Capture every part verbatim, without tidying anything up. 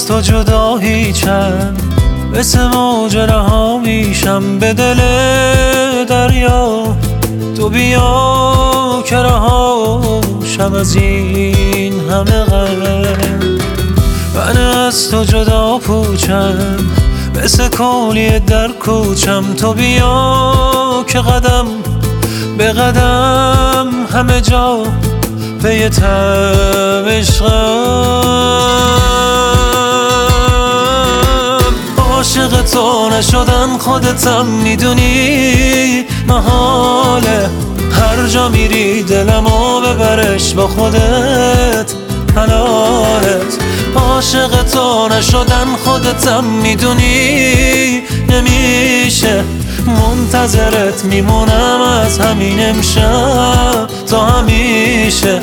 از تو جدا هیچم، مثل موج رها میشم به دل دریا. تو بیا که رهاشم از این همه غم. من از تو جدا پوچم، مثل کولی در کوچم. تو بیا که قدم به قدم همه جا پی تب عشقم. عاشق تو نشدن خودتم میدونی محاله، هر جا میری دلمو ببرش با خودت حلالت. عاشق تو نشدن خودتم میدونی نمیشه، منتظرت میمونم از همین امشب تا همیشه.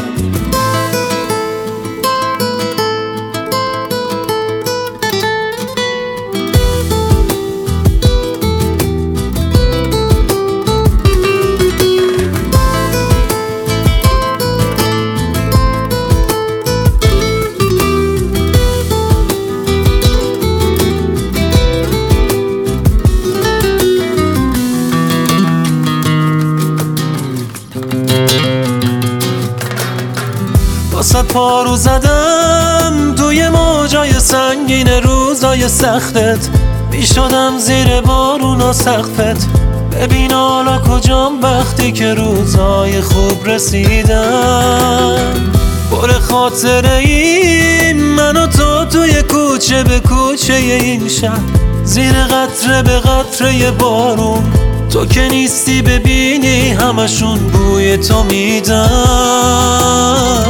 صد پارو زدم توی موجای سنگین روزای سختت، میشدم زیر بارون و سقفت. ببین حالا کجام وقتی که روزای خوب رسیدم. پر خاطره ایم من و تو توی کوچه به کوچه این شهر، زیر قطره به قطره بارون. تو که نیستی ببینی همشون بوی تو میدن.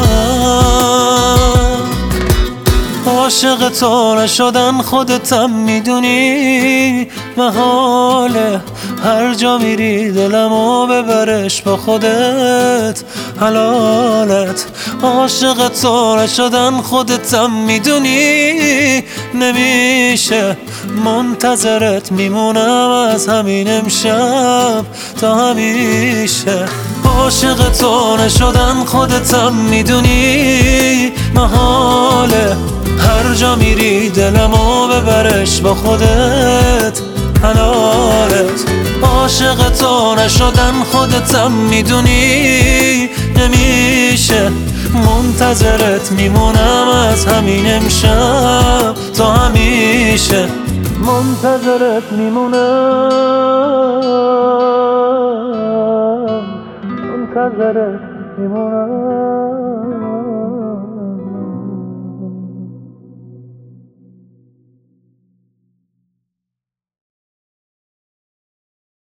عاشق تو نشدن خودتم میدونی محاله، هر جا میری دلمو ببرش با خودت حلالت. عاشق تو نشدن خودتم میدونی نمیشه، منتظرت میمونم از همین امشب تا همیشه. عاشق تو نشدن خودتم میدونی محاله، هر جا میری دلمو ببرش با خودت حلالت. عاشق تو نشدن خودتم میدونی نمیشه، منتظرت میمونم از همین امشب تا همیشه. منتظرت میمونم، منتظرت میمونم.